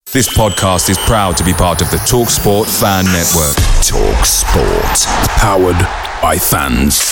This podcast is proud to be part of the TalkSport Fan Network. TalkSport. Powered by fans.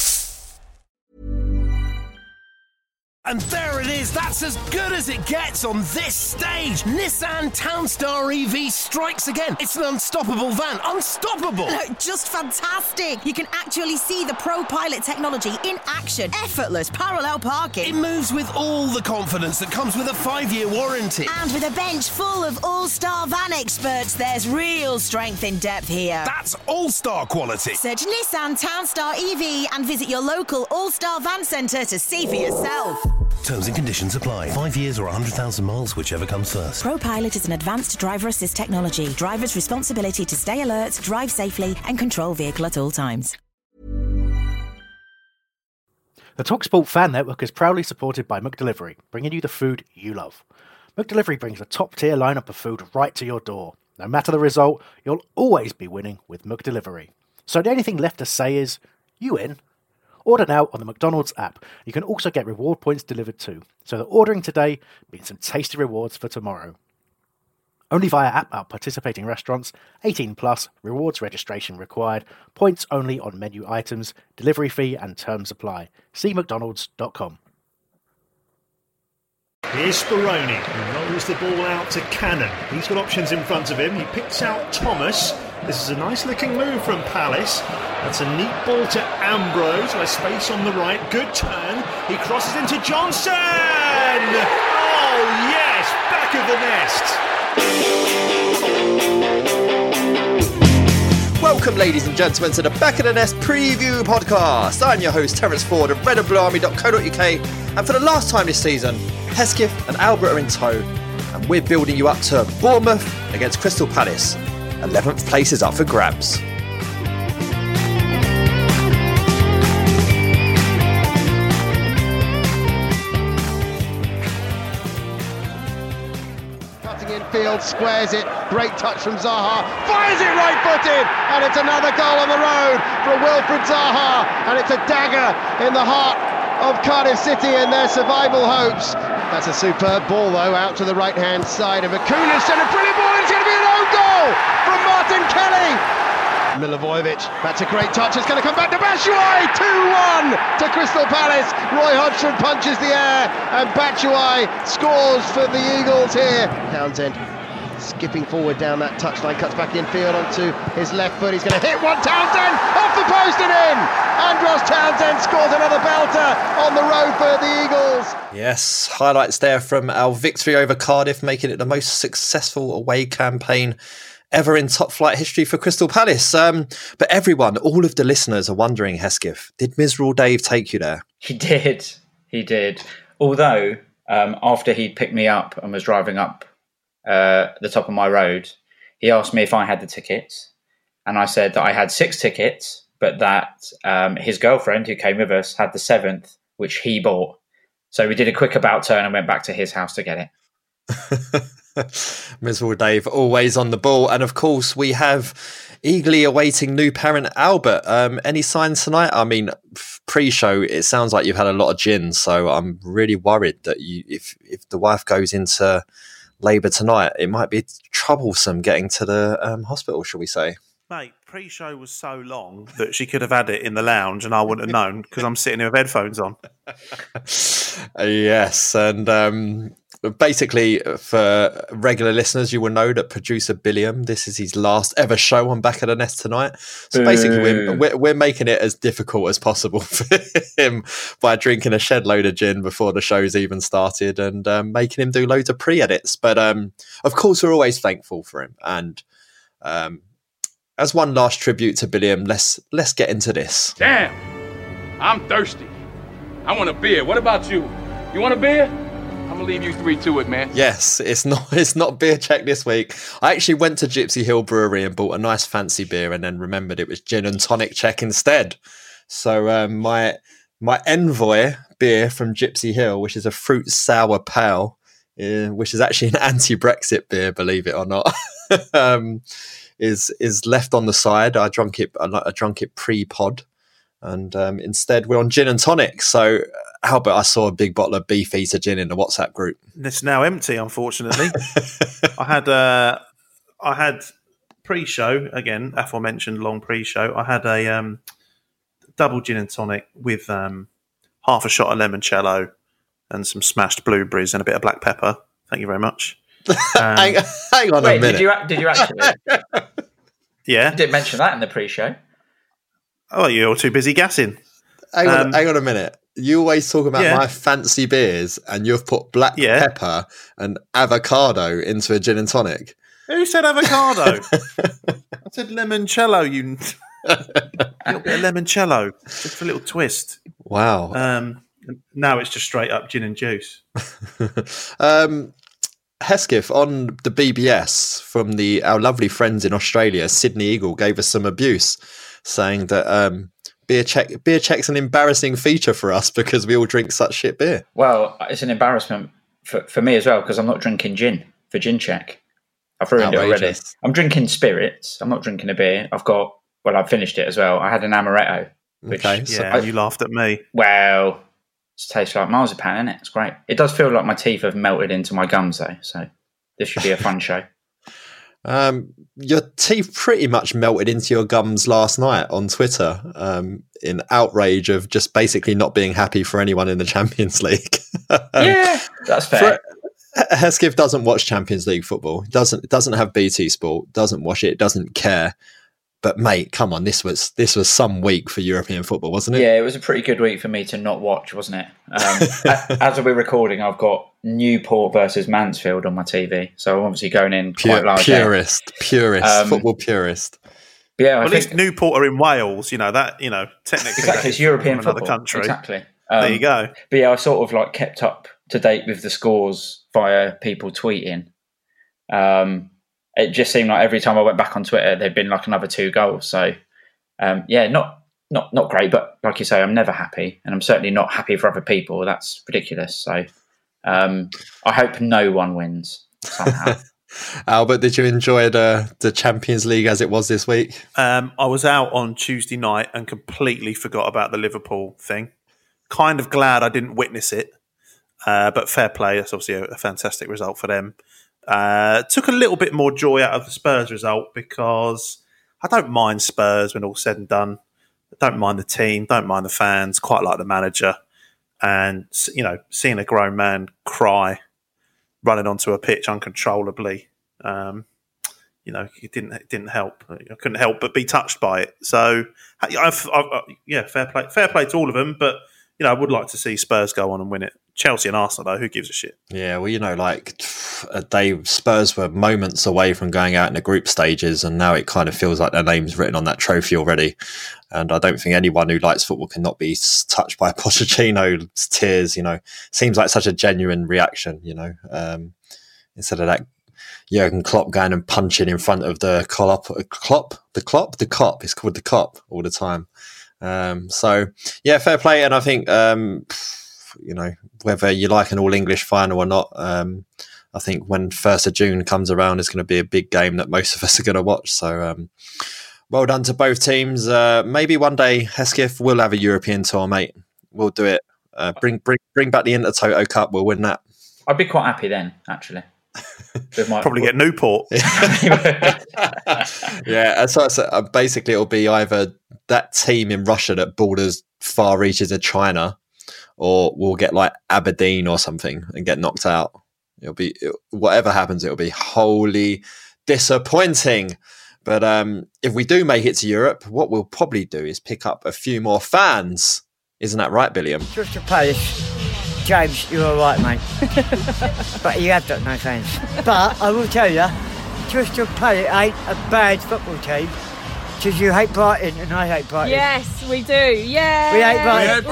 And there it is, that's as good as it gets on this stage. Nissan Townstar EV strikes again. It's an unstoppable van, unstoppable. Just fantastic. You can actually see the ProPilot technology in action. Effortless parallel parking. It moves with all the confidence that comes with a 5-year warranty. And with a bench full of all-star van experts, there's real strength in depth here. That's all-star quality. Search Nissan Townstar EV and visit your local all-star van centre to see for yourself. Terms and conditions apply. 5 years or 100,000 miles, whichever comes first. ProPilot is an advanced driver assist technology. Driver's responsibility to stay alert, drive safely, and control vehicle at all times. The TalkSport Fan Network is proudly supported by McDelivery, bringing you the food you love. McDelivery brings a top-tier lineup of food right to your door. No matter the result, you'll always be winning with McDelivery. So the only thing left to say is, you in? Order now on the McDonald's app. You can also get reward points delivered too, so that ordering today means some tasty rewards for tomorrow. Only via app at participating restaurants, 18 plus, rewards registration required, points only on menu items, delivery fee and terms apply. See mcdonalds.com. Here's Speroni, who rolls the ball out to Cannon. He's got options in front of him. He picks out Thomas. This is a nice looking move from Palace. That's a neat ball to Ambrose, with space on the right. Good turn. He crosses into Johnson! Oh yes, back of the nest. Welcome, ladies and gentlemen, to the Back of the Nest preview podcast. I'm your host, Terence Ford of redandbluearmy.co.uk, and for the last time this season, Hesketh and Albert are in tow, and we're building you up to Bournemouth against Crystal Palace. 11th place is up for grabs. Cutting in field, squares it, great touch from Zaha, fires it right-footed, and it's another goal on the road for Wilfred Zaha, and it's a dagger in the heart of Cardiff City and their survival hopes. That's a superb ball though, out to the right-hand side of Akulic, and a brilliant ball, and it's going to be an own goal from Martin Kelly. Milivojevic, that's a great touch, it's going to come back to Batshuayi, 2-1 to Crystal Palace. Roy Hodgson punches the air, and Batshuayi scores for the Eagles here. Townsend skipping forward down that touchline, cuts back infield onto his left foot, he's going to hit one, Townsend, off the post and in! Andros Townsend scores another belter on the road for the Eagles. Yes, highlights there from our victory over Cardiff, making it the most successful away campaign ever in top flight history for Crystal Palace. But everyone, all of the listeners are wondering, Hesketh, did Miserable Dave take you there? He did. Although, after he'd picked me up and was driving up the top of my road, he asked me if I had the tickets. And I said that I had 6 tickets, but that his girlfriend, who came with us, had the 7th, which he bought. So we did a quick about turn and went back to his house to get it. Miserable Dave, always on the ball. And of course, we have eagerly awaiting new parent Albert. Any signs tonight? I mean, pre-show, it sounds like you've had a lot of gin, so I'm really worried that if the wife goes into labour tonight, it might be troublesome getting to the hospital, shall we say? Mate, pre-show was so long that she could have had it in the lounge and I wouldn't have known because I'm sitting here with headphones on. Yes, and basically, for regular listeners, you will know that producer Billiam, this is his last ever show on Back of the Nest tonight. So basically, we're making it as difficult as possible for him by drinking a shed load of gin before the show's even started and making him do loads of pre-edits. But of course, we're always thankful for him. And as one last tribute to Billiam, let's get into this. Damn, I'm thirsty. I want a beer. What about you? You want a beer? I'm gonna leave you 3 to it, man. Yes, it's not beer check this week. I actually went to Gypsy Hill Brewery and bought a nice fancy beer, and then remembered it was gin and tonic check instead. So my Envoy beer from Gypsy Hill, which is a fruit sour pale, which is actually an anti-Brexit beer, believe it or not, is left on the side. I drunk it pre-pod. And instead, we're on gin and tonic. So, Albert, I saw a big bottle of Beefeater gin in the WhatsApp group. It's now empty, unfortunately. I had pre-show, again, aforementioned long pre-show. I had a double gin and tonic with half a shot of limoncello and some smashed blueberries and a bit of black pepper. Thank you very much. Hang on a minute. Did you actually? Yeah. You didn't mention that in the pre-show. Oh, you're too busy gassing. Hang on a minute. You always talk about my fancy beers, and you've put black pepper and avocado into a gin and tonic. Who said avocado? I said limoncello. You a little bit of limoncello, just for a little twist. Wow. Now it's just straight up gin and juice. Hesketh, on the BBS from our lovely friends in Australia, Sydney Eagle gave us some abuse, saying that beer check's an embarrassing feature for us because we all drink such shit beer. Well, it's an embarrassment for me as well because I'm not drinking gin for gin check. I've ruined it already. I'm drinking spirits. I'm not drinking a beer. I've finished it as well. I had an amaretto. You laughed at me. Well, it tastes like marzipan, innit? It's great. It does feel like my teeth have melted into my gums, though. So this should be a fun show. Your teeth pretty much melted into your gums last night on Twitter in outrage of just basically not being happy for anyone in the Champions League. Yeah, that's fair. Hesketh doesn't watch Champions League football. Doesn't have BT Sport. Doesn't watch it. Doesn't care. But mate, come on, this was some week for European football, wasn't it? Yeah, it was a pretty good week for me to not watch, wasn't it? As we're recording, I've got Newport versus Mansfield on my TV, so I'm obviously going in quite large. Purist, football purist. Yeah, at least Newport are in Wales. Technically, exactly, it's European another football. Country. Exactly. There you go. But yeah, I sort of kept up to date with the scores via people tweeting. It just seemed like every time I went back on Twitter, there'd been another 2 goals. So, not great. But like you say, I'm never happy, and I'm certainly not happy for other people. That's ridiculous. So, I hope no one wins somehow. Albert, did you enjoy the Champions League as it was this week? I was out on Tuesday night and completely forgot about the Liverpool thing. Kind of glad I didn't witness it, but fair play. That's obviously a fantastic result for them. Took a little bit more joy out of the Spurs result because I don't mind Spurs when all's said and done. I don't mind the team, don't mind the fans, quite like the manager. And, seeing a grown man cry running onto a pitch uncontrollably, it didn't help. I couldn't help but be touched by it. So, fair play to all of them. But, I would like to see Spurs go on and win it. Chelsea and Arsenal, though, who gives a shit? Yeah, well, Spurs were moments away from going out in the group stages, and now it kind of feels like their name's written on that trophy already. And I don't think anyone who likes football cannot be touched by Pochettino's tears. Seems like such a genuine reaction. Instead of that Jurgen Klopp going and punching in front of the Klopp. It's called the Kop all the time. Fair play, and I think. Whether you like an all-English final or not, I think when 1st of June comes around, it's going to be a big game that most of us are going to watch. So well done to both teams. Maybe one day, Hesketh, we'll have a European tour, mate. We'll do it. Bring back the Intertoto Cup. We'll win that. I'd be quite happy then, actually. Probably get Newport. Yeah, so basically it'll be either that team in Russia that borders far reaches of China, or we'll get Aberdeen or something and get knocked out. Whatever happens, it'll be wholly disappointing. But if we do make it to Europe, what we'll probably do is pick up a few more fans. Isn't that right, Billiam? Crystal Palace, James, you're all right, mate. But you have got no fans. But I will tell you, Crystal Palace ain't a bad football team. Because you hate Brighton and I hate Brighton. Yes, we do. Yeah. We hate Brighton.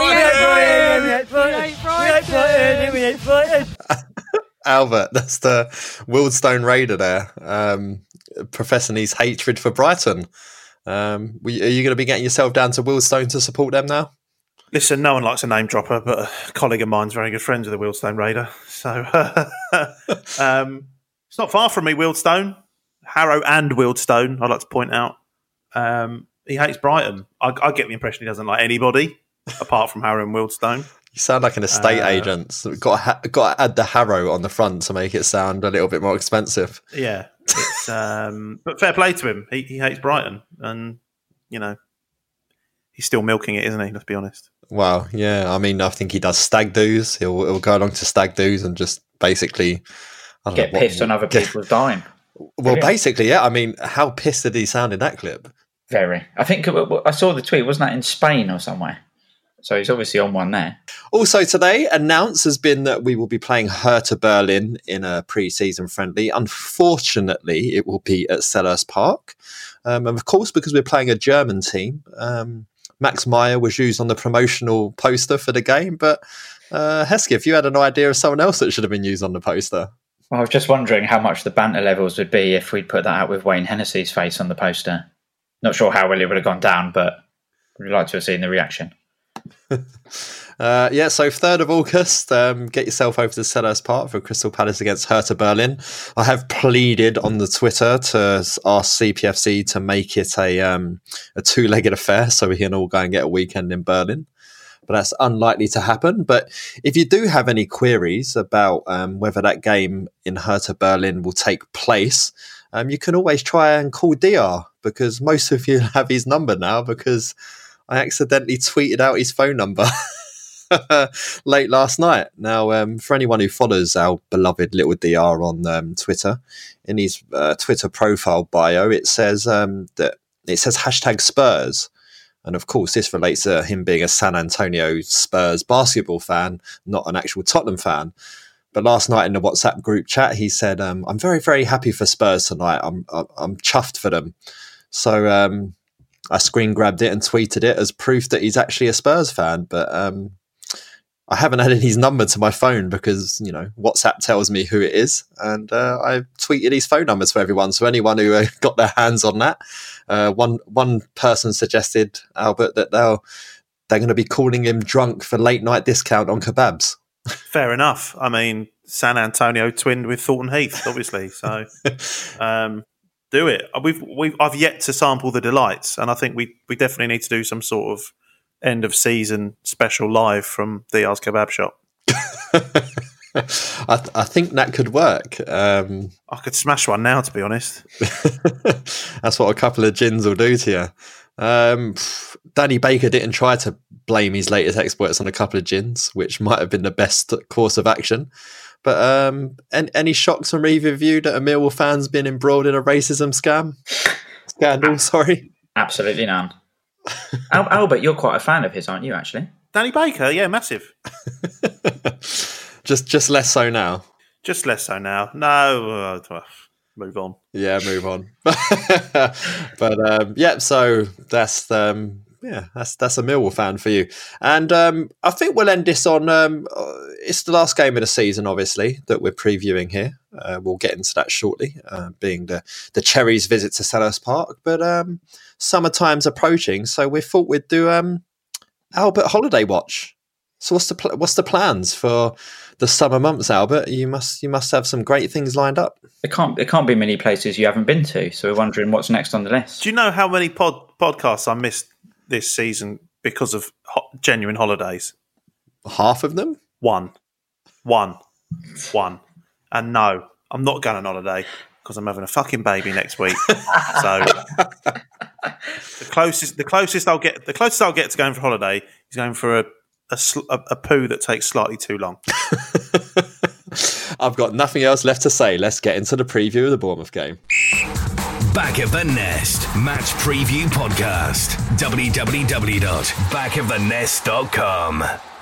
We hate Brighton. Albert, that's the Wealdstone Raider there, professing his hatred for Brighton. Are you going to be getting yourself down to Wealdstone to support them now? Listen, no one likes a name dropper, but a colleague of mine's very good friends with the Wealdstone Raider. So it's not far from me, Wealdstone. Harrow and Wealdstone, I'd like to point out. He hates Brighton. I get the impression he doesn't like anybody apart from Harrow and Wealdstone. You sound like an estate agent. So we've got to add the Harrow on the front to make it sound a little bit more expensive. Yeah, it's, but fair play to him. He hates Brighton, and he's still milking it, isn't he? Let's be honest. Well, yeah. I mean, I think he does stag do's. He'll go along to stag do's and just basically get pissed on other people's dime. Well, basically, yeah. I mean, how pissed did he sound in that clip? Very. I think I saw the tweet. Wasn't that in Spain or somewhere? So he's obviously on one there. Also today, announced has been that we will be playing Hertha Berlin in a pre-season friendly. Unfortunately, it will be at Selhurst Park. And of course, because we're playing a German team, Max Meyer was used on the promotional poster for the game. But Heskey, if you had an idea of someone else that should have been used on the poster. Well, I was just wondering how much the banter levels would be if we'd put that out with Wayne Hennessy's face on the poster. Not sure how well it would have gone down, but we'd like to have seen the reaction. So 3rd of August, get yourself over to Selhurst Park for Crystal Palace against Hertha Berlin. I have pleaded on the Twitter to ask CPFC to make it a two-legged affair so we can all go and get a weekend in Berlin. But that's unlikely to happen. But if you do have any queries about whether that game in Hertha Berlin will take place, you can always try and call DR, because most of you have his number now, because I accidentally tweeted out his phone number late last night. Now, for anyone who follows our beloved little DR on Twitter, in his Twitter profile bio, it says that it says #Spurs. And of course, this relates to him being a San Antonio Spurs basketball fan, not an actual Tottenham fan. But last night in the WhatsApp group chat, he said, I'm very, very happy for Spurs tonight. I'm chuffed for them. So I screen grabbed it and tweeted it as proof that he's actually a Spurs fan. But I haven't added his number to my phone because, WhatsApp tells me who it is. And I tweeted his phone number to everyone. So anyone who got their hands on that, one person suggested, Albert, that they're going to be calling him drunk for late night discount on kebabs. Fair enough. I mean, San Antonio twinned with Thornton Heath, obviously. So do it. I've yet to sample the delights, and I think we definitely need to do some sort of end of season special live from DR's Kebab Shop. I think that could work. I could smash one now, to be honest. That's what a couple of gins will do to you. Danny Baker didn't try to blame his latest exploits on a couple of gins, which might have been the best course of action. But any shocks from either of you that a Millwall fan's been embroiled in a racism scandal? Sorry, absolutely none. Albert, you're quite a fan of his, aren't you? Actually, Danny Baker, yeah, massive. just less so now. Just less so now. No, move on. Yeah, move on. But so that's that's a Millwall fan for you. And I think we'll end this on it's the last game of the season, obviously, that we're previewing here. We'll get into that shortly, being the Cherries' visit to Selhurst Park. But summertime's approaching, so we thought we'd do Albert Holiday Watch. So what's the plans for the summer months, Albert? You must have some great things lined up. It can't be many places you haven't been to. So we're wondering what's next on the list. Do you know how many podcasts I missed this season because of genuine holidays? Half of them? One. And no, I'm not going on holiday because I'm having a fucking baby next week. So the closest I'll get to going for holiday is going for a poo that takes slightly too long. I've got nothing else left to say. Let's get into the preview of the Bournemouth game. Back of the Nest Match Preview Podcast. www.backofthenest.com.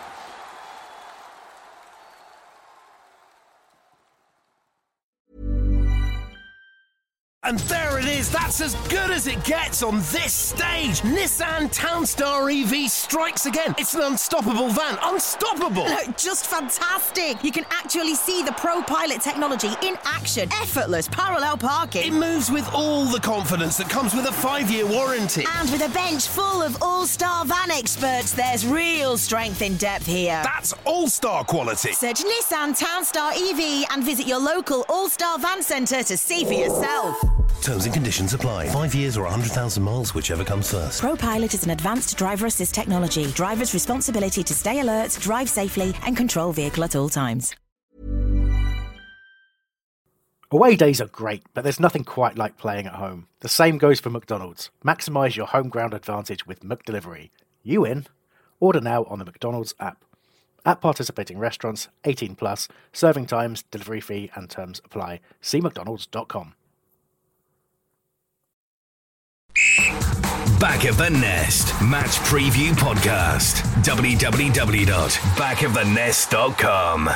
And there it is, that's as good as it gets on this stage. Nissan Townstar EV strikes again. It's an unstoppable van, unstoppable. Just fantastic. You can actually see the ProPilot technology in action. Effortless parallel parking. It moves with all the confidence that comes with a 5-year warranty. And with a bench full of all-star van experts, there's real strength in depth here. That's all-star quality. Search Nissan Townstar EV and visit your local all-star van centre to see for yourself. Terms and conditions apply. 5 years or 100,000 miles, whichever comes first. ProPilot is an advanced driver assist technology. Driver's responsibility to stay alert, drive safely, and control vehicle at all times. Away days are great, but there's nothing quite like playing at home. The same goes for McDonald's. Maximise your home ground advantage with McDelivery. You in? Order now on the McDonald's app. At participating restaurants, 18 plus, serving times, delivery fee and terms apply. See mcdonalds.com. Back of the Nest Match Preview Podcast. www.backofthenest.com.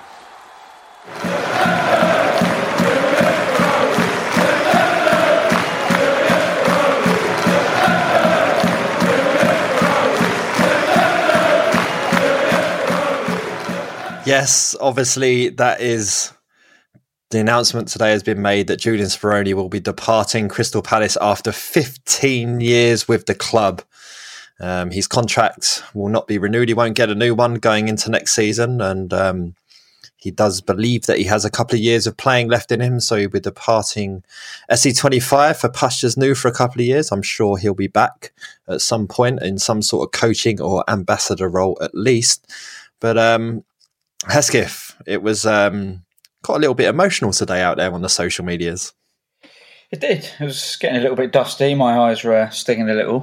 Yes, obviously that is the announcement today has been made that Julian Speroni will be departing Crystal Palace after 15 years with the club. His contract will not be renewed. He won't get a new one going into next season. And he does believe that he has a couple of years of playing left in him. So he'll be departing SC25 for Pastures New for a couple of years. I'm sure he'll be back at some point in some sort of coaching or ambassador role at least. But Hesketh, it was got a little bit emotional today out there on the social medias. It did. It was getting a little bit dusty. My eyes were stinging a little.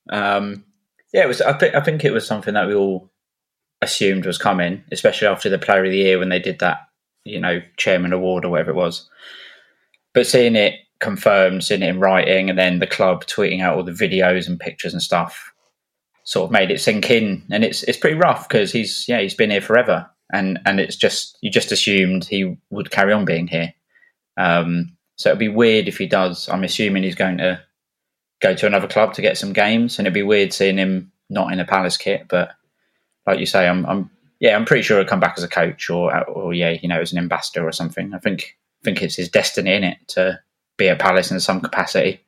It was. I think it was something that we all assumed was coming, especially after the Player of the Year when they did that, Chairman Award or whatever it was. But seeing it confirmed, seeing it in writing, and then the club tweeting out all the videos and pictures and stuff, sort of made it sink in. And it's pretty rough because he's been here forever. And it's just, you just assumed he would carry on being here. So it'd be weird if he does. I'm assuming he's going to go to another club to get some games, and it'd be weird seeing him not in a Palace kit. But like you say, I'm pretty sure he'll come back as a coach or as an ambassador or something. I think it's his destiny, innit, to be at Palace in some capacity.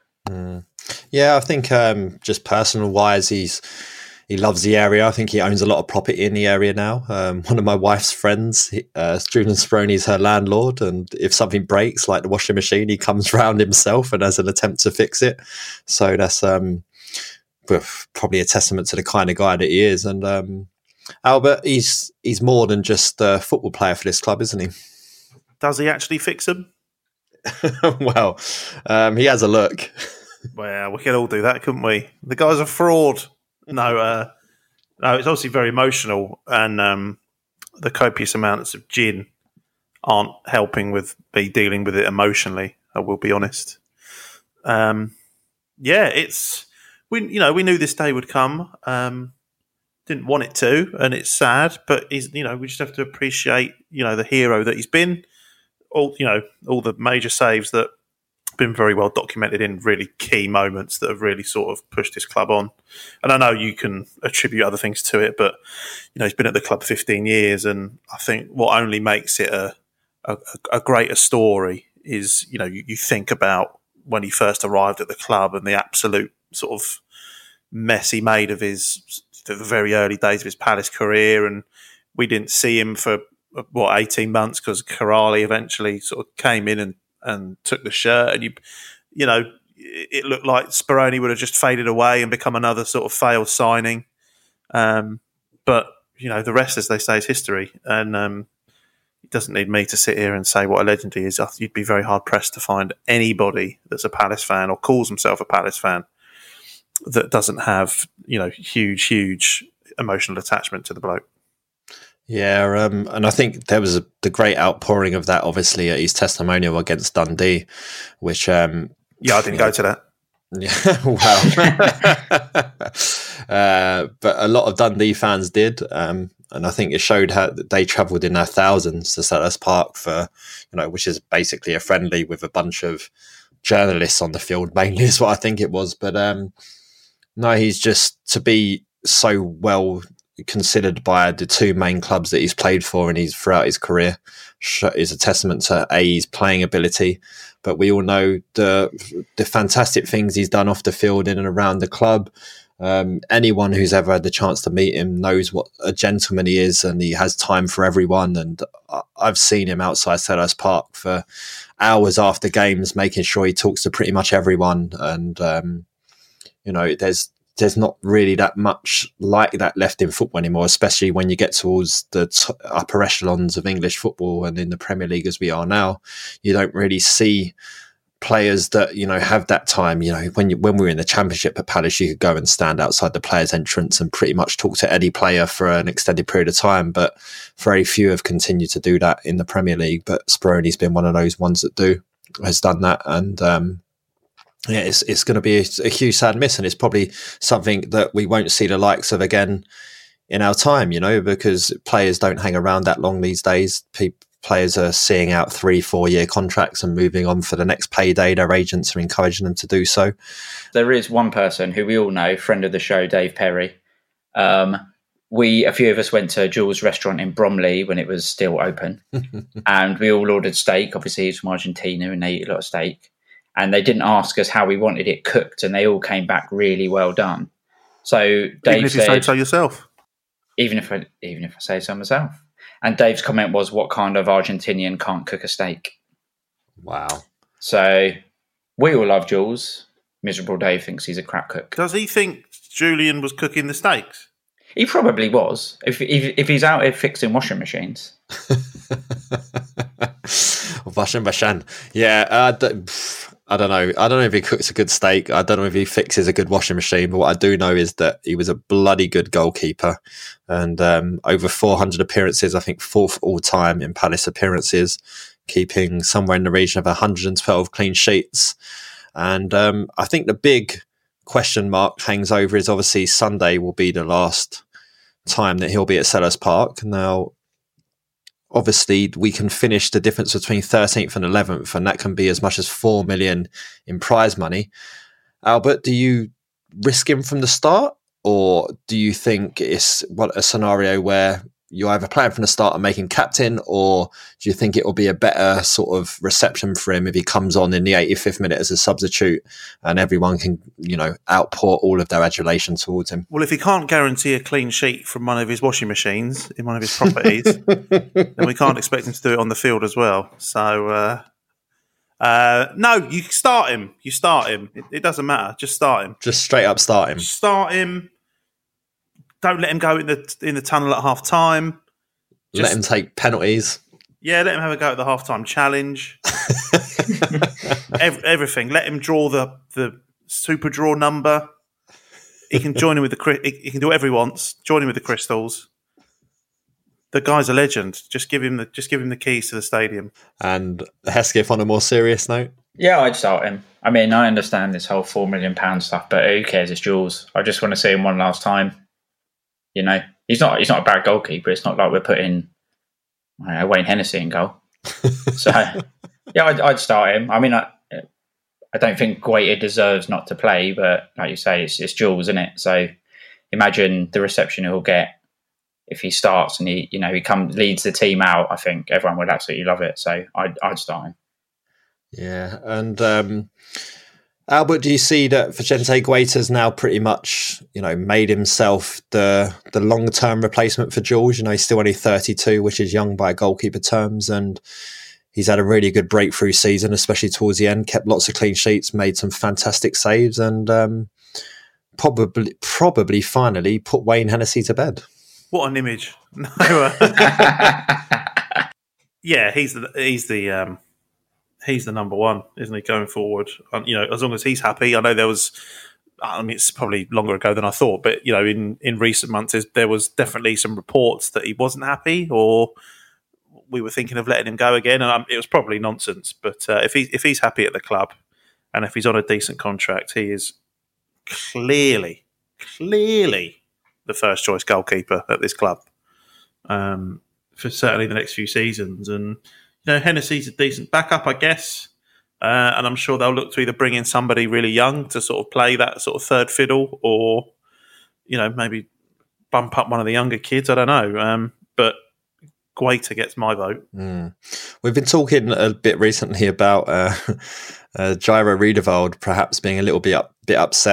Yeah, I think just personal wise, he loves the area. I think he owns a lot of property in the area now. One of my wife's friends, Julian Speroni, is her landlord. And if something breaks, like the washing machine, he comes round himself and has an attempt to fix it. So that's probably a testament to the kind of guy that he is. And Albert, he's more than just a football player for this club, isn't he? Does he actually fix them? Well, he has a look. Well, we could all do that, couldn't we? The guy's a fraud. No, it's obviously very emotional, and the copious amounts of gin aren't helping with me dealing with it emotionally. I will be honest. It's we knew this day would come. Didn't want it to, and it's sad, but we just have to appreciate the hero that he's been. All the major saves that been very well documented in really key moments that have really sort of pushed this club on. And I know you can attribute other things to it, but he's been at the club 15 years, and I think what only makes it a greater story is you think about when he first arrived at the club and the absolute sort of mess he made of the very early days of his Palace career, and we didn't see him for 18 months because Corrali eventually sort of came in and took the shirt, and it looked like Speroni would have just faded away and become another sort of failed signing. But the rest, as they say, is history, and it doesn't need me to sit here and say what a legend he is. You'd be very hard pressed to find anybody that's a Palace fan or calls himself a Palace fan that doesn't have huge emotional attachment to the bloke. Yeah, and I think there was the great outpouring of that, obviously, at his testimonial against Dundee, which... I didn't go to that. Yeah, well... but a lot of Dundee fans did, and I think it showed how they travelled in their thousands to Selhurst Park for, which is basically a friendly with a bunch of journalists on the field, mainly is what I think it was. But no, he's just to be so well considered by the two main clubs that he's played for and throughout his career is a testament to his playing ability, but we all know the fantastic things he's done off the field in and around the club. Anyone who's ever had the chance to meet him knows what a gentleman he is, and he has time for everyone. And I've seen him outside Selhurst Park for hours after games, making sure he talks to pretty much everyone. And, there's not really that much like that left in football anymore, especially when you get towards the upper echelons of English football and in the Premier League as we are now. You don't really see players that, have that time. When we were in the Championship at Palace, you could go and stand outside the players' entrance and pretty much talk to any player for an extended period of time. But very few have continued to do that in the Premier League. But Speroni's been one of those ones that has done that. And, it's going to be a huge sad miss, and it's probably something that we won't see the likes of again in our time, because players don't hang around that long these days. Players are seeing out 3-4 year contracts and moving on for the next payday. Their agents are encouraging them to do so. There is one person who we all know, friend of the show, Dave Perry. A few of us went to Jules' restaurant in Bromley when it was still open, and we all ordered steak. Obviously, he's from Argentina and they eat a lot of steak. And they didn't ask us how we wanted it cooked, and they all came back really well done. So Dave even if you say so yourself, even if I say so myself. And Dave's comment was, "What kind of Argentinian can't cook a steak?" Wow. So we all love Jules. Miserable Dave thinks he's a crap cook. Does he think Julian was cooking the steaks? He probably was. If he's out here fixing washing machines. Washing machine. Yeah. I don't know. I don't know if he cooks a good steak. I don't know if he fixes a good washing machine. But what I do know is that he was a bloody good goalkeeper, and over 400 appearances, I think 4th all time in Palace appearances, keeping somewhere in the region of 112 clean sheets. And I think the big question mark hangs over is obviously Sunday will be the last time that he'll be at Selhurst Park. Now, obviously, we can finish the difference between 13th and 11th, and that can be as much as 4 million in prize money. Albert, do you risk him from the start, or do you think it's a scenario where you either play him from the start and make him captain, or do you think it will be a better sort of reception for him if he comes on in the 85th minute as a substitute and everyone can, outpour all of their adulation towards him? Well, if he can't guarantee a clean sheet from one of his washing machines in one of his properties, then we can't expect him to do it on the field as well. So, no, you start him. It doesn't matter. Just start him. Just straight up start him. Start him. Don't let him go in the tunnel at half time. Let him take penalties. Yeah, let him have a go at the half time challenge. Everything. Let him draw the super draw number. He can join in with he can do whatever he wants. Join in with the crystals. The guy's a legend. Just give him the keys to the stadium. And Hesketh, on a more serious note. Yeah, I'd start him. I mean, I understand this whole £4 million stuff, but who cares? It's Jules. I just want to see him one last time. He's not a bad goalkeeper. It's not like we're putting Wayne Hennessy in goal. So, yeah, I'd start him. I mean, I don't think Guaita deserves not to play, but like you say, it's Jules, isn't it? So imagine the reception he'll get if he starts and he leads the team out. I think everyone would absolutely love it. So I'd start him. Yeah, and Albert, do you see that Vicente Guaita's now pretty much, made himself the long-term replacement for Jules? He's still only 32, which is young by goalkeeper terms, and he's had a really good breakthrough season, especially towards the end, kept lots of clean sheets, made some fantastic saves, and probably finally put Wayne Hennessy to bed. What an image. No, yeah, he's the number one, isn't he, going forward? As long as he's happy. I know it's probably longer ago than I thought, but, in recent months, there was definitely some reports that he wasn't happy, or we were thinking of letting him go again. And it was probably nonsense. But if he's happy at the club, and if he's on a decent contract, he is clearly the first choice goalkeeper at this club for certainly the next few seasons. And Hennessy's a decent backup, I guess. And I'm sure they'll look to either bring in somebody really young to sort of play that sort of third fiddle, or, maybe bump up one of the younger kids. I don't know. But Guaita gets my vote. We've been talking a bit recently about Jairo Riedewald perhaps being a little bit upset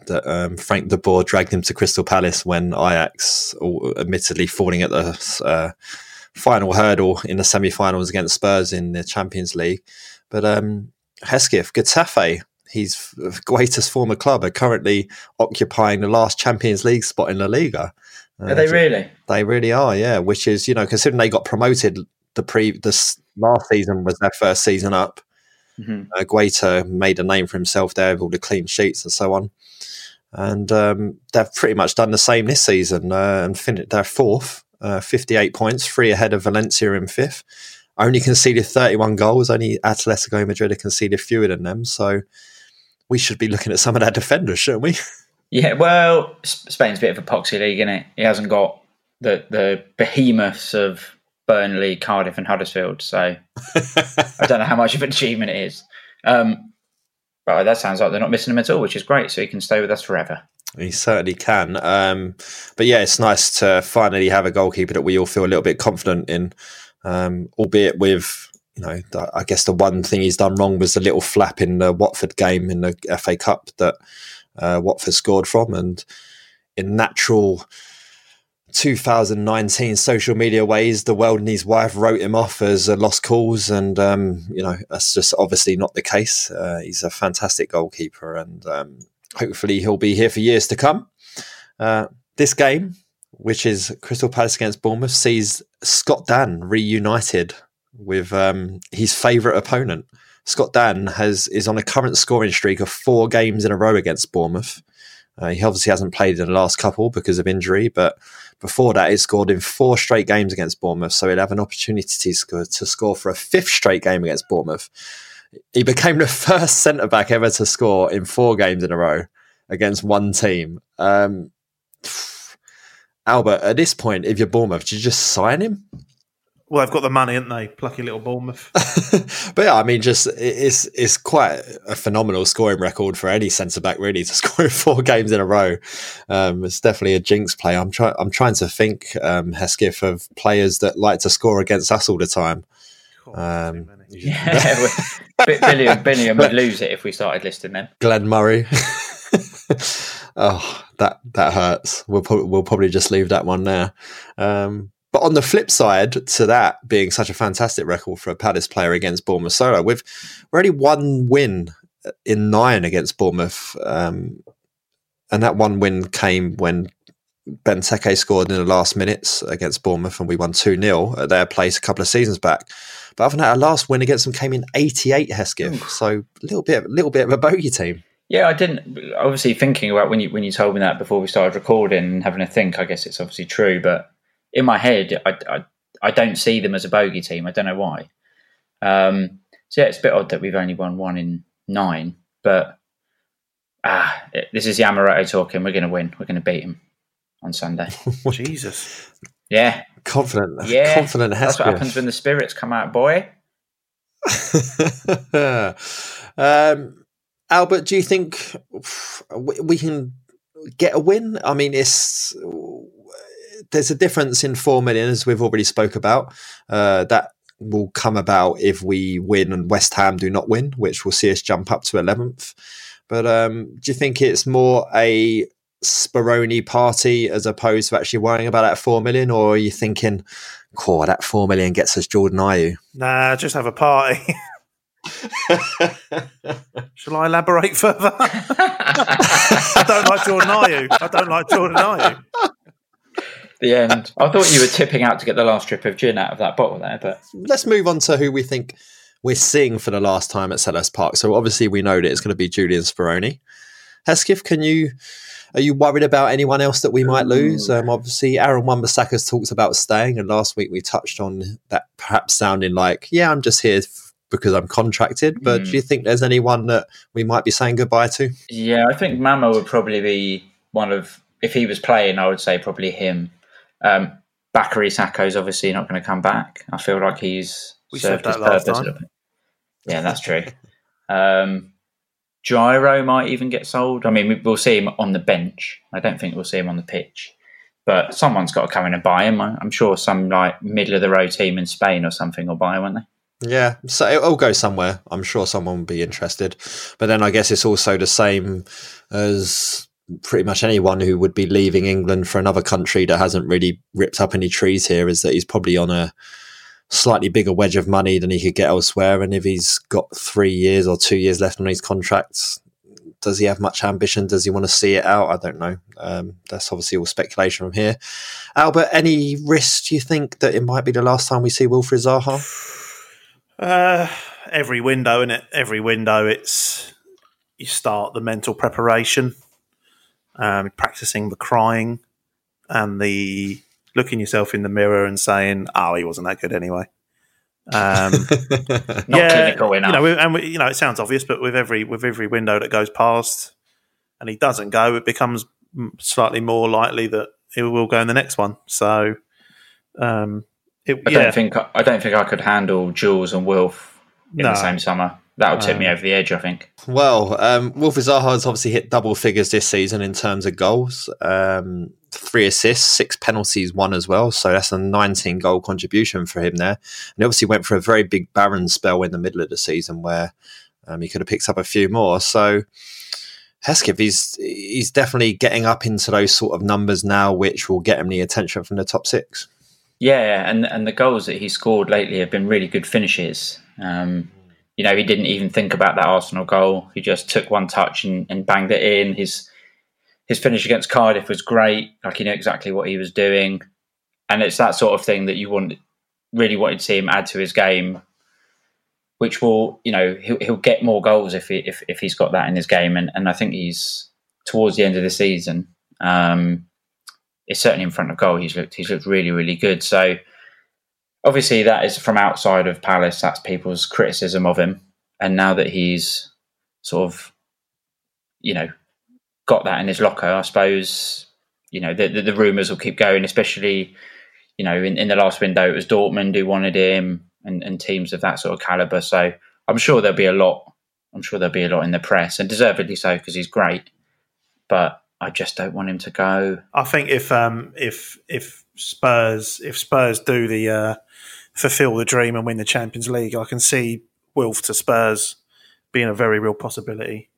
that Frank de Boer dragged him to Crystal Palace when Ajax, admittedly falling at the final hurdle in the semi-finals against Spurs in the Champions League. But Hesketh, Getafe, his greatest former club, are currently occupying the last Champions League spot in La Liga. Are they really? They really are, yeah. Which is, considering they got promoted, this last season was their first season up. Mm-hmm. Guaita made a name for himself there with all the clean sheets and so on. And they've pretty much done the same this season and they're fourth, 58 points, 3 ahead of Valencia in fifth. Only conceded 31 goals. Only Atletico Madrid have conceded fewer than them. So we should be looking at some of their defenders, shouldn't we? Yeah, well, Spain's a bit of a poxy league, isn't it? He hasn't got the behemoths of Burnley, Cardiff and Huddersfield. So I don't know how much of an achievement it is. But that sounds like they're not missing him at all, which is great. So he can stay with us forever. He certainly can. But yeah, it's nice to finally have a goalkeeper that we all feel a little bit confident in, albeit with, I guess the one thing he's done wrong was the little flap in the Watford game in the FA Cup that Watford scored from. And in natural 2019 social media ways, the world and his wife wrote him off as a lost cause, and that's just obviously not the case. He's a fantastic goalkeeper, and hopefully he'll be here for years to come. This game, which is Crystal Palace against Bournemouth, sees Scott Dann reunited with his favourite opponent. Scott Dann is on a current scoring streak of 4 games in a row against Bournemouth. He obviously hasn't played in the last couple because of injury, but before that, he scored in 4 straight games against Bournemouth, so he'll have an opportunity to score for a 5th straight game against Bournemouth. He became the first centre-back ever to score in 4 games in a row against one team. Albert, at this point, if you're Bournemouth, do you just sign him? Well, they've got the money, haven't they? Plucky little Bournemouth. But yeah, I mean, it's quite a phenomenal scoring record for any centre-back, really, to score in 4 games in a row. It's definitely a jinx play. I'm trying to think, Hesketh, of players that like to score against us all the time. Billiam would lose it if we started listing them. Glenn Murray. Oh, that hurts. We'll probably just leave that one there. But on the flip side to that being such a fantastic record for a Palace player against Bournemouth solo, we're already 1 win in 9 against Bournemouth. And that 1 win came when Benteke scored in the last minutes against Bournemouth and we won 2-0 at their place a couple of seasons back. But other than that, our last win against them came in 88, Hesketh. So a little bit of a bogey team. Yeah, I didn't. Obviously, thinking about when you told me that before we started recording and having a think, I guess it's obviously true. But in my head, I don't see them as a bogey team. I don't know why. So yeah, it's a bit odd that we've only won 1 in 9. But this is Yamamoto talking. We're going to win. We're going to beat him on Sunday. Jesus. Yeah. Confident. Yeah. Confident. That's what happens when the spirits come out, boy. Albert, do you think we can get a win? I mean, there's a difference in 4 million, as we've already spoke about. That will come about if we win and West Ham do not win, which will see us jump up to 11th. But do you think it's more a Speroni party as opposed to actually worrying about that 4 million, or are you thinking, that 4 million gets us Jordan Ayew? Nah, just have a party. Shall I elaborate further? I don't like Jordan Ayew. The end. I thought you were tipping out to get the last strip of gin out of that bottle there, but let's move on to who we think we're seeing for the last time at Selhurst Park. So obviously we know that it's going to be Julian Speroni. Hesketh, are you worried about anyone else that we might lose? Obviously, Aaron Wan-Bissaka's talked about staying, and last week we touched on that perhaps sounding like, I'm just here because I'm contracted. But do you think there's anyone that we might be saying goodbye to? Yeah, I think Mamo would probably be one of, if he was playing, I would say probably him. Bakary Sakho's obviously not going to come back. I feel like he's served his purpose a little bit. Yeah, that's true. Gyro might even get sold. I mean, we'll see him on the bench. I don't think we'll see him on the pitch. But someone's got to come in and buy him. I'm sure some middle-of-the-road team in Spain or something will buy him, won't they? Yeah, so it'll go somewhere. I'm sure someone will be interested. But then I guess it's also the same as pretty much anyone who would be leaving England for another country that hasn't really ripped up any trees here is that he's probably on a slightly bigger wedge of money than he could get elsewhere. And if he's got 3 years or 2 years left on his contracts, does he have much ambition? Does he want to see it out? I don't know. That's obviously all speculation from here. Albert, any risk, do you think, that it might be the last time we see Wilfried Zaha? Every window, innit? Every window, it's you start the mental preparation, practicing the crying and the looking yourself in the mirror and saying, "Oh, he wasn't that good anyway." Not clinical enough. It sounds obvious, but with every window that goes past and he doesn't go, it becomes slightly more likely that he will go in the next one. So, I don't think I could handle Jules and Wilf in the same summer. That would tip me over the edge, I think. Well, Wilfried Zaha has obviously hit double figures this season in terms of goals. 3 assists, 6 penalties, 1 as well. So that's a 19 goal contribution for him there. And he obviously went for a very big barren spell in the middle of the season where he could have picked up a few more. So Hesketh, he's definitely getting up into those sort of numbers now, which will get him the attention from the top 6. Yeah, and the goals that he scored lately have been really good finishes. He didn't even think about that Arsenal goal. He just took one touch and banged it in. His finish against Cardiff was great. Like, he knew exactly what he was doing. And it's that sort of thing that you really wanted to see him add to his game, which will, he'll get more goals if he's got that in his game. And I think he's towards the end of the season. It's certainly in front of goal. He's looked really, really good. So obviously that is from outside of Palace. That's people's criticism of him. And now that he's sort of, got that in his locker, I suppose, the rumours will keep going, especially, in the last window, it was Dortmund who wanted him and teams of that sort of calibre. So I'm sure there'll be a lot. I'm sure there'll be a lot in the press, and deservedly so, because he's great. But I just don't want him to go. I think if Spurs do the fulfil the dream and win the Champions League, I can see Wilf to Spurs being a very real possibility.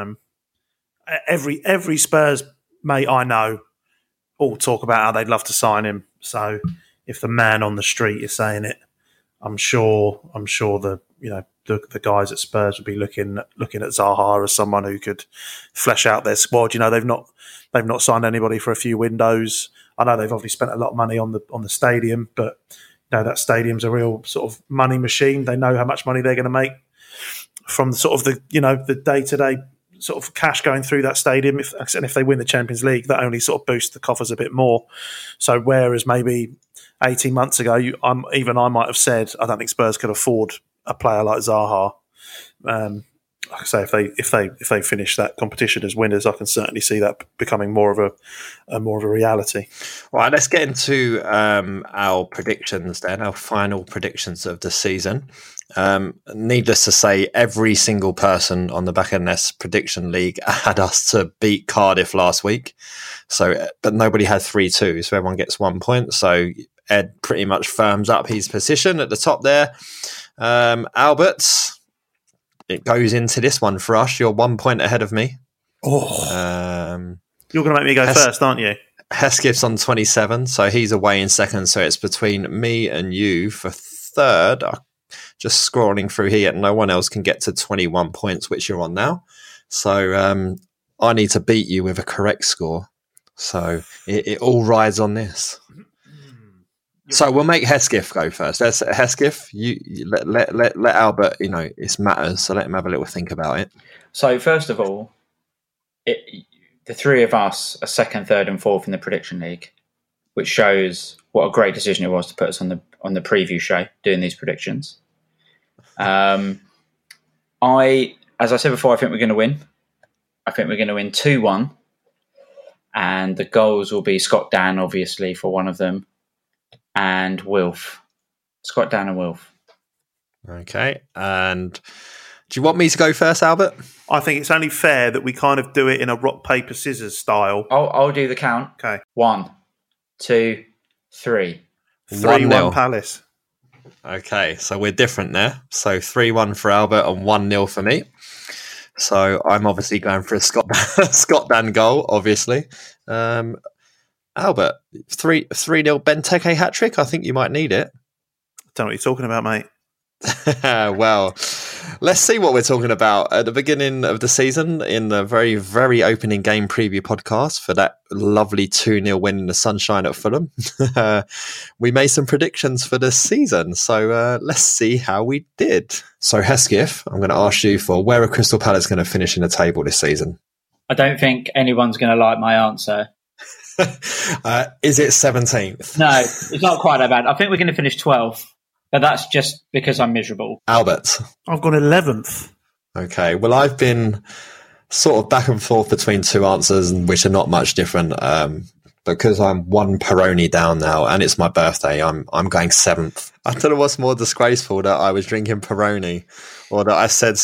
Every Spurs mate I know all talk about how they'd love to sign him. So if the man on the street is saying it, I'm sure the guys at Spurs would be looking at Zaha as someone who could flesh out their squad. They've not signed anybody for a few windows. I know they've obviously spent a lot of money on the stadium, but that stadium's a real sort of money machine. They know how much money they're going to make from sort of the day-to-day sort of cash going through that stadium. If they win the Champions League, that only sort of boosts the coffers a bit more. So whereas maybe 18 months ago, I might have said I don't think Spurs could afford a player like Zaha. Like I say, if they finish that competition as winners, I can certainly see that becoming more of a reality. Right, let's get into our predictions then, our final predictions of the season. Needless to say, every single person on the Back of the Nest prediction league had us to beat Cardiff last week. But nobody had 3-2, so everyone gets 1 point. So Ed pretty much firms up his position at the top there. Albert, it goes into this one for us. You're 1 point ahead of me. You're going to make me go first, aren't you? Hesketh's on 27, so he's away in second. So it's between me and you for third. Just scrolling through here, no one else can get to 21 points, which you're on now. So I need to beat you with a correct score. So it all rides on this. So we'll make Hesketh go first. Hesketh, you let Albert, it matters, so let him have a little think about it. So first of all, the three of us are second, third and fourth in the prediction league, which shows what a great decision it was to put us on the preview show doing these predictions. As I said before, I think we're going to win. I think we're going to win 2-1. And the goals will be Scott Dan, obviously, for one of them, and Wilf. Scott Dan and Wilf. Okay. And do you want me to go first, Albert? I think it's only fair that we kind of do it in a rock, paper, scissors style. I'll do the count. Okay. 1, 2, 3. 3-1 Palace. Okay, so we're different there. So 3-1 for Albert and 1-0 for me. So I'm obviously going for a Scott Dan goal, obviously. Albert, 3-0 Benteke hat-trick. I think you might need it. Don't know what you're talking about, mate. Well, let's see what we're talking about at the beginning of the season in the very, very opening game preview podcast for that lovely 2-0 win in the sunshine at Fulham. We made some predictions for this season, so let's see how we did. So, Hesketh, I'm going to ask you for where are Crystal Palace going to finish in the table this season? I don't think anyone's going to like my answer. Is it 17th? No, it's not quite that bad. I think we're going to finish 12th. But that's just because I'm miserable. Albert? I've gone 11th. Okay, well, I've been sort of back and forth between two answers, which are not much different. Because I'm one Peroni down now, and it's my birthday, I'm going 7th. I don't know what's more disgraceful, that I was drinking Peroni or that I said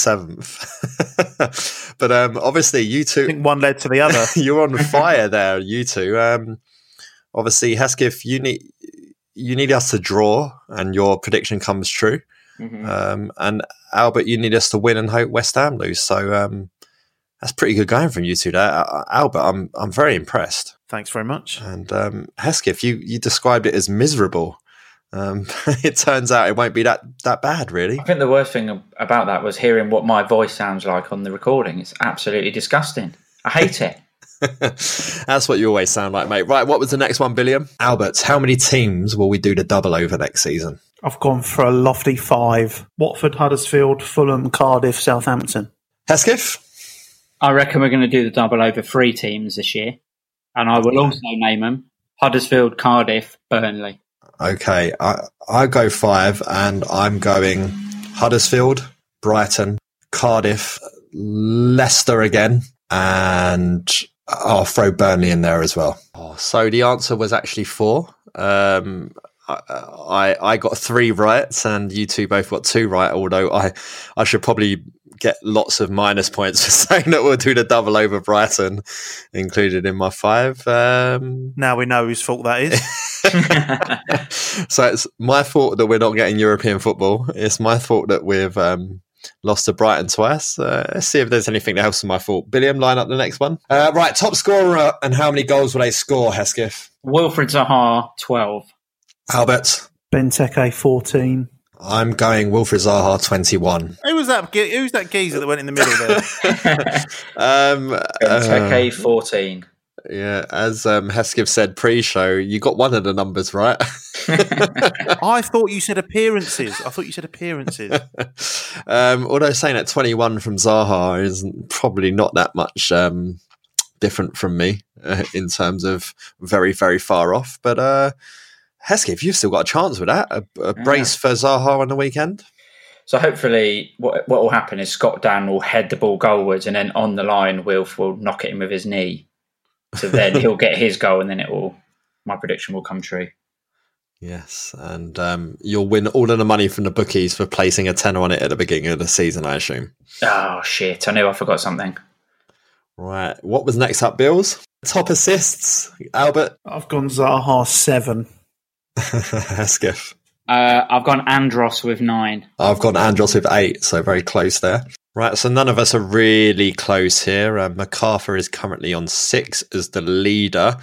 7th. But obviously, you two... I think one led to the other. You're on fire there, you two. Obviously, Hesketh, you need us to draw and your prediction comes true. Mm-hmm. And Albert, you need us to win and hope West Ham lose. So that's pretty good going from you two there. Albert, I'm very impressed. Thanks very much. And Hesketh, you described it as miserable. It turns out it won't be that bad, really. I think the worst thing about that was hearing what my voice sounds like on the recording. It's absolutely disgusting. I hate it. That's what you always sound like, mate. Right, what was the next one, Billiam? Albert, how many teams will we do the double over next season? I've gone for a lofty 5. Watford, Huddersfield, Fulham, Cardiff, Southampton. Hesketh? I reckon we're going to do the double over 3 teams this year. And I will also name them Huddersfield, Cardiff, Burnley. Okay, I go 5 and I'm going Huddersfield, Brighton, Cardiff, Leicester again, and... I'll throw Burnley in there as well. So the answer was actually 4. I got 3 right, and you two both got 2 right. Although I should probably get lots of minus points for saying that we'll do the double over Brighton, included in my 5. Now we know whose fault that is. So it's my fault that we're not getting European football. It's my fault that we've lost to Brighton twice. Let's see if there's anything else in my fault. Billiam, line up the next one. Right, top scorer and how many goals will they score, Hesketh? Wilfred Zaha, 12. Albert? Benteke, 14. I'm going Wilfred Zaha, 21. Who's that geezer that went in the middle there? Benteke, 14. Yeah, as Hesketh said pre-show, you got one of the numbers right. I thought you said appearances. Although saying at 21 from Zaha is probably not that much different from me in terms of very, very far off. But Hesketh, you've still got a chance with that. A brace for Zaha on the weekend. So hopefully what will happen is Scott Dan will head the ball goalwards, and then on the line Wilf will knock it in with his knee. So then he'll get his goal, and then my prediction will come true. Yes, and you'll win all of the money from the bookies for placing a tenner on it at the beginning of the season, I assume. Oh, shit. I knew I forgot something. Right. What was next up, Bills? Top assists, Albert? I've gone Zaha, 7. Hesketh? I've gone Andros with 9. I've gone Andros with 8, so very close there. Right, so none of us are really close here. MacArthur is currently on 6 as the leader.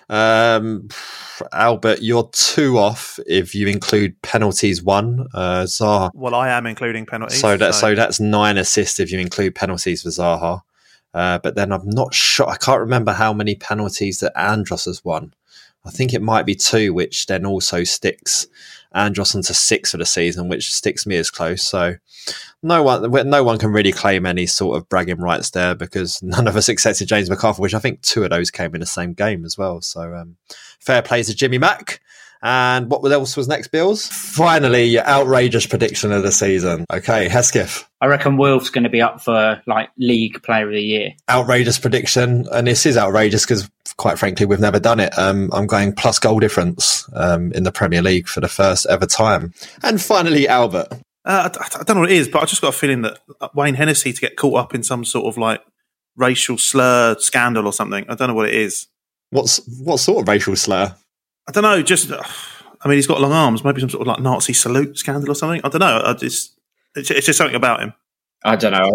Albert, you're 2 off if you include penalties 1. Zaha. Well, I am including penalties. So that's 9 assists if you include penalties for Zaha. But then I'm not sure. I can't remember how many penalties that Andros has won. I think it might be 2, which then also sticks Andros onto 6 for the season, which sticks me as close. So no one can really claim any sort of bragging rights there because none of us accepted James MacArthur, which I think 2 of those came in the same game as well. So fair play to Jimmy Mack. And what else was next, Bills? Finally, your outrageous prediction of the season. Okay, Hesketh. I reckon Wolf's going to be up for League Player of the Year. Outrageous prediction, and this is outrageous because, quite frankly, we've never done it. I'm going plus goal difference in the Premier League for the first ever time. And finally, Albert. I don't know what it is, but I just got a feeling that Wayne Hennessy to get caught up in some sort of racial slur scandal or something. I don't know what it is. What sort of racial slur? I don't know. He's got long arms. Maybe some sort of Nazi salute scandal or something. I don't know. It's just something about him. I don't know.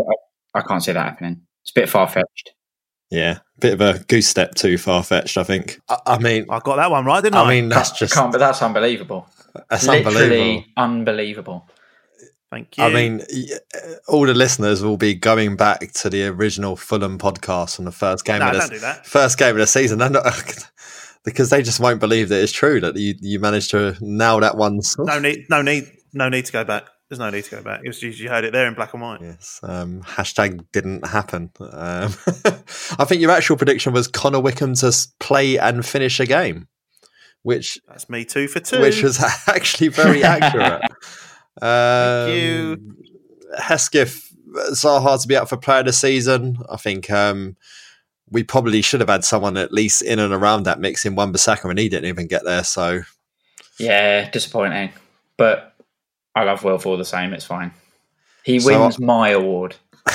I can't see that happening. It's a bit far-fetched. Yeah, bit of a goose step too far-fetched, I think. I mean... I got that one right, didn't I? I mean, that's just... But that's unbelievable. That's literally unbelievable. Thank you. I mean, all the listeners will be going back to the original Fulham podcast on the first game of the season. Because they just won't believe that it's true that you managed to nail that one. No need to go back. There's no need to go back. It was just, you heard it there in black and white. Yes. Hashtag didn't happen. I think your actual prediction was Connor Wickham to play and finish a game, that's me 2 for 2, which was actually very accurate. Thank you. Hesketh, Zaha to be up for player of the season. I think we probably should have had someone at least in and around that mix in Wan-Bissaka, and he didn't even get there. So yeah, disappointing. But I love Will for the same. It's fine. He wins my award.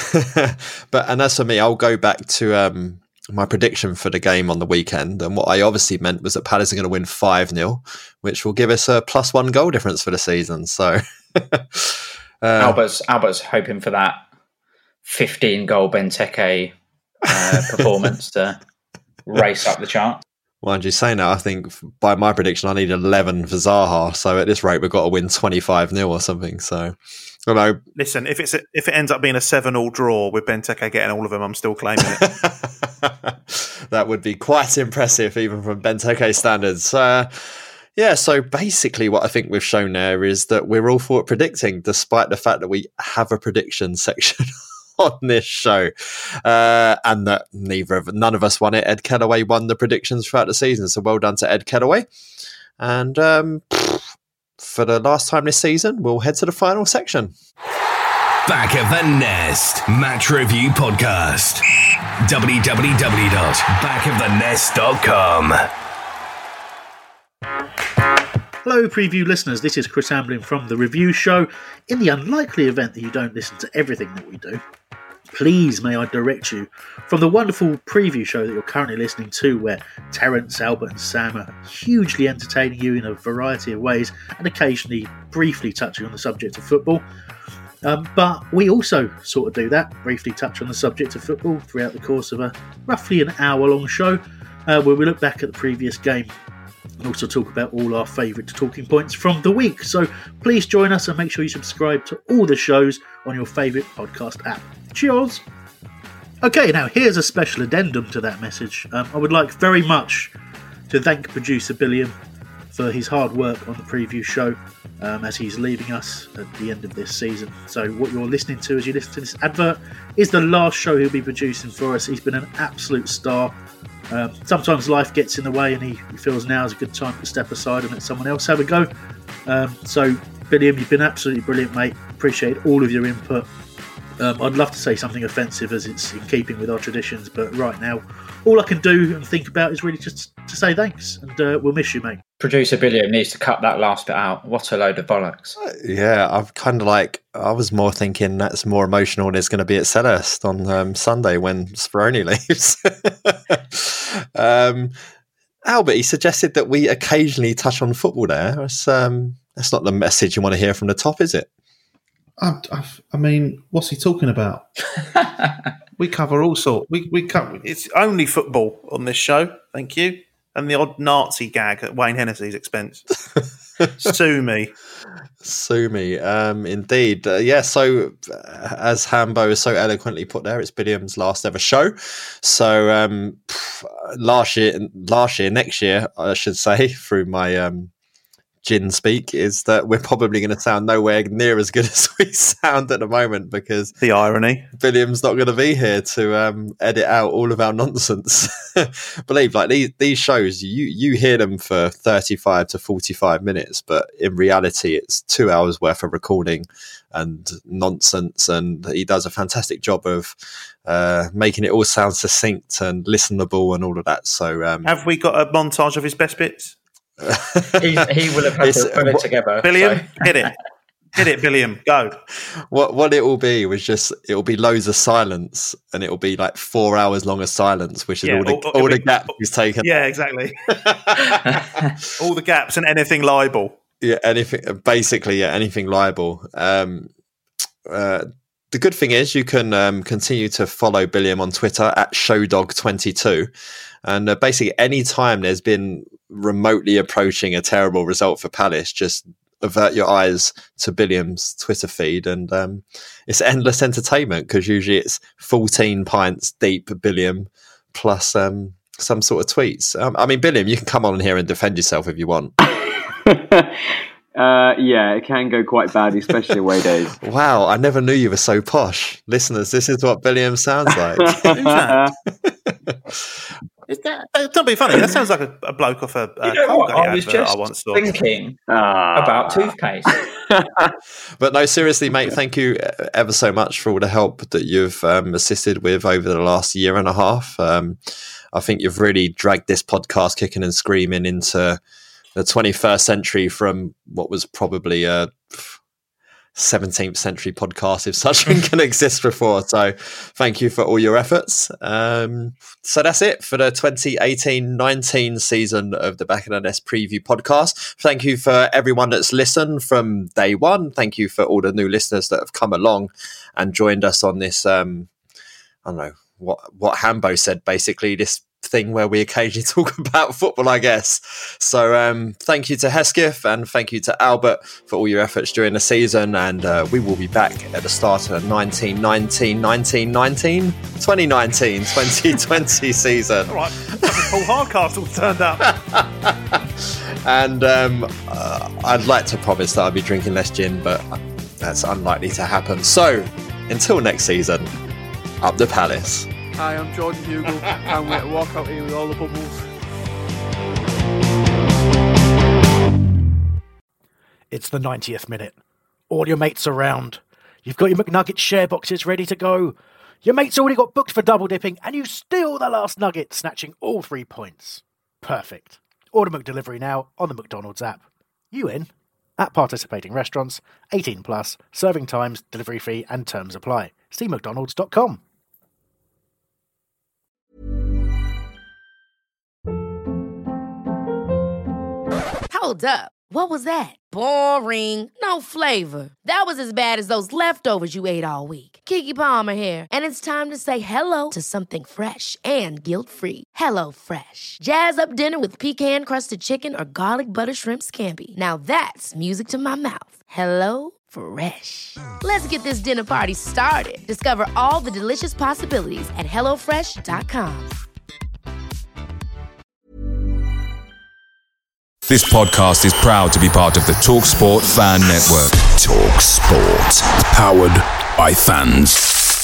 And as for me, I'll go back to my prediction for the game on the weekend. And what I obviously meant was that Palace are going to win 5-0, which will give us a +1 goal difference for the season. So Albert's hoping for that 15-goal Benteke performance to race up the chart. Mind you saying that, I think by my prediction, I need 11 for Zaha. So at this rate, we've got to win 25-0 or something. So, although, listen, if it ends up being a 7-7 draw with Benteke getting all of them, I'm still claiming it. That would be quite impressive, even from Benteke standards. So basically what I think we've shown there is that we're all for predicting, despite the fact that we have a prediction section on this show, and that none of us won it. Ed Kellaway won the predictions throughout the season, so well done to Ed Kellaway. And for the last time this season, we'll head to the final section. Back of the Nest Match Review Podcast. www.backofthenest.com. Hello, preview listeners. This is Chris Hamblin from The Review Show. In the unlikely event that you don't listen to everything that we do, please may I direct you from the wonderful preview show that you're currently listening to, where Terence, Albert and Sam are hugely entertaining you in a variety of ways and occasionally briefly touching on the subject of football. But we also sort of do that, briefly touch on the subject of football throughout the course of a roughly an hour-long show, where we look back at the previous game and also talk about all our favourite talking points from the week. So please join us and make sure you subscribe to all the shows on your favourite podcast app. Cheers! Okay, now here's a special addendum to that message. I would like very much to thank producer Billiam for his hard work on the preview show as he's leaving us at the end of this season. So what you're listening to as you listen to this advert is the last show he'll be producing for us. He's been an absolute star. Sometimes life gets in the way and he feels now is a good time to step aside and let someone else have a go. So Billiam, you've been absolutely brilliant, mate. Appreciate all of your input. I'd love to say something offensive as it's in keeping with our traditions, but right now all I can do and think about is really just to say thanks, and we'll miss you, mate. Producer Billiam needs to cut that last bit out. What a load of bollocks. Yeah, I'm kind of like, I was more thinking that's more emotional than it's going to be at Selhurst on Sunday when Speroni leaves. Albert, he suggested that we occasionally touch on football there. That's not the message you want to hear from the top, is it? I mean, what's he talking about? We cover all sorts. We cover. It's only football on this show. Thank you. And the odd Nazi gag at Wayne Hennessy's expense. Sue me. Sue me. Indeed. Yeah, so as Hambo has so eloquently put there, it's Billiam's last ever show. So next year, I should say, through my gin speak, is that we're probably going to sound nowhere near as good as we sound at the moment, because the irony, Billiam's not going to be here to edit out all of our nonsense. Believe, like these shows, you hear them for 35 to 45 minutes, but in reality it's 2 hours worth of recording and nonsense, and he does a fantastic job of making it all sound succinct and listenable and all of that. So have we got a montage of his best bits? he will have had to put it together. Billiam, hit it, Billiam, go. What it will be it'll be loads of silence, and it'll be like 4 hours long of silence, which is all the gaps he's taken. Yeah, exactly. All the gaps and anything liable. Yeah, anything liable. The the good thing is you can continue to follow Billiam on Twitter at Showdog22. And basically, any time there's been remotely approaching a terrible result for Palace, just avert your eyes to Billiam's Twitter feed, and it's endless entertainment, because usually it's 14 pints deep Billiam plus some sort of tweets. I mean, Billiam, you can come on here and defend yourself if you want. Yeah, it can go quite badly, especially away days. Wow, I never knew you were so posh. Listeners, this is what Billiam sounds like. Don't be funny. That sounds like a bloke off a Colgate I was advert just I once saw. thinking about toothpaste. But no, seriously, mate, thank you ever so much for all the help that you've assisted with over the last year and a half. I think you've really dragged this podcast kicking and screaming into the 21st century from what was probably a 17th century podcast, if such thing can exist before. So thank you for all your efforts. So that's it for the 2018-19 season of the Back of the Nest preview podcast. Thank you for everyone that's listened from day one. Thank you for all the new listeners that have come along and joined us on this, I don't know what Hambo said, basically, this thing where we occasionally talk about football, I guess. So thank you to Hesketh and thank you to Albert for all your efforts during the season, and we will be back at the start of the 2019-2020 season. All right, Paul Hardcastle turned up. And I'd like to promise that I'll be drinking less gin, but that's unlikely to happen. So until next season, up the Palace. Hi, I'm Jordan Hugo. I'm going to walk out here with all the bubbles. It's the 90th minute. All your mates around. You've got your McNugget share boxes ready to go. Your mate's already got booked for double dipping, and you steal the last nugget, snatching all 3 points. Perfect. Order McDelivery now on the McDonald's app. You in? At participating restaurants, 18 plus, serving times, delivery fee, and terms apply. See mcdonalds.com. Hold up. What was that? Boring. No flavor. That was as bad as those leftovers you ate all week. Keke Palmer here, and it's time to say hello to something fresh and guilt-free. Hello Fresh. Jazz up dinner with pecan-crusted chicken or garlic butter shrimp scampi. Now that's music to my mouth. Hello Fresh. Let's get this dinner party started. Discover all the delicious possibilities at HelloFresh.com. This podcast is proud to be part of the TalkSport Fan Network. TalkSport. Powered by fans.